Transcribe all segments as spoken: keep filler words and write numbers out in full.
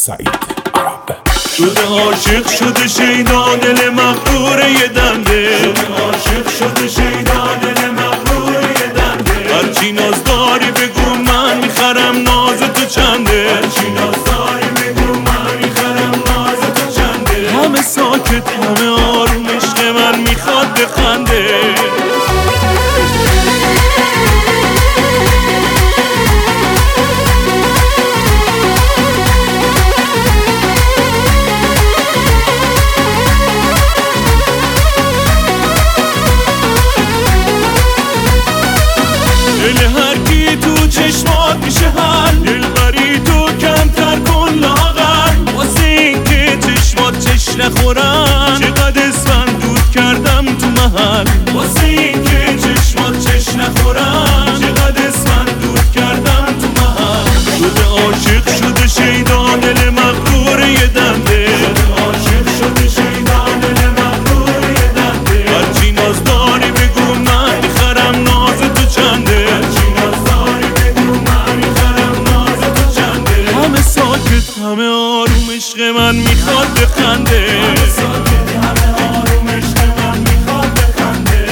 سعید عرب. شده عاشق شده شیدا دل مغرور یه دنده، شده عاشق شده شیدا دل مغرور یه دنده. هرچی ناز داری بگو من میخرم ناز تو چنده، هرچی ناز داری بگو من میخرم ناز تو چنده. همه ساکت همه آروم عشق من میخواد بخنده. دل هر کی تو چشمات میشه حل، دلبری تو کمتر کن لاغر، واسه این که چشمات چش نخورن چقدر اسفند دود کردم تو محل، واسه این که چشمات چش نخورن چقدر اسفند دود کردم تو محل. شده عاشق شده شیدا دل مغرور یه دنده، شده عاشق شده شیدا دل مغرور یه دنده. هرچی ناز داری بگو من میخرم ناز تو چنده، همه ساکت همه آروم عشق من میخواد بخنده. همه ساکت همه آروم عشق من میخواد بخنده.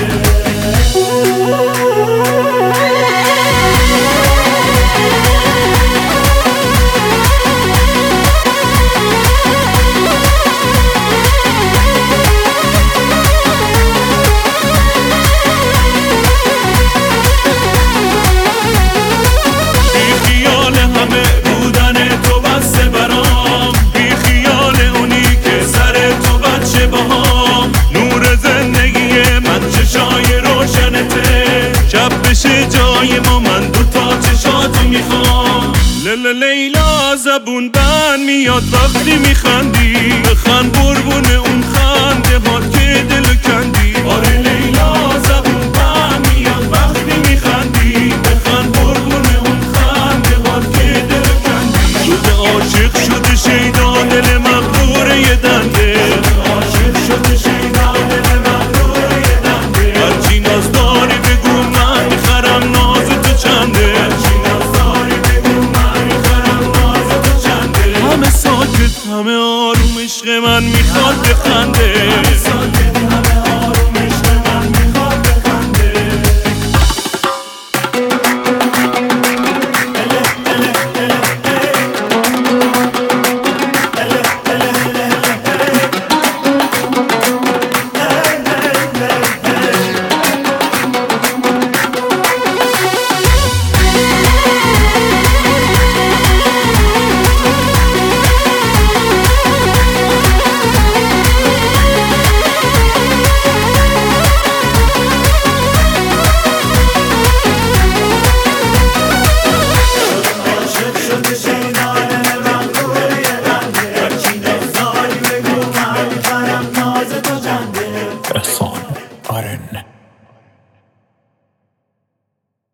بی خیال همه بودن تو بسته برام، بی خیال اونی که سر تو بچه باهام. نور زندگی من چشای روشنته، شب بشه جای ما من دوتا چشاتو میخوام. لله لیلا زبون بند میاد وقتی میخندی، بخند قربون اون خنده هات که دل کندی. آره لیلا زبون بند میاد وقتی میخندی، بخند قربون اون خنده هات که دل کندی. شده عاشق شده شیدا دل مغرور یه دنده، شده عاشق شده شیدا دل مغرور یه دنده. هرچی ناز داری بگو من میخرم ناز تو چنده، هرچی ناز داری بگو من میخرم ناز تو چنده. همه ساکت همه آروم عشق من میخواد بخنده.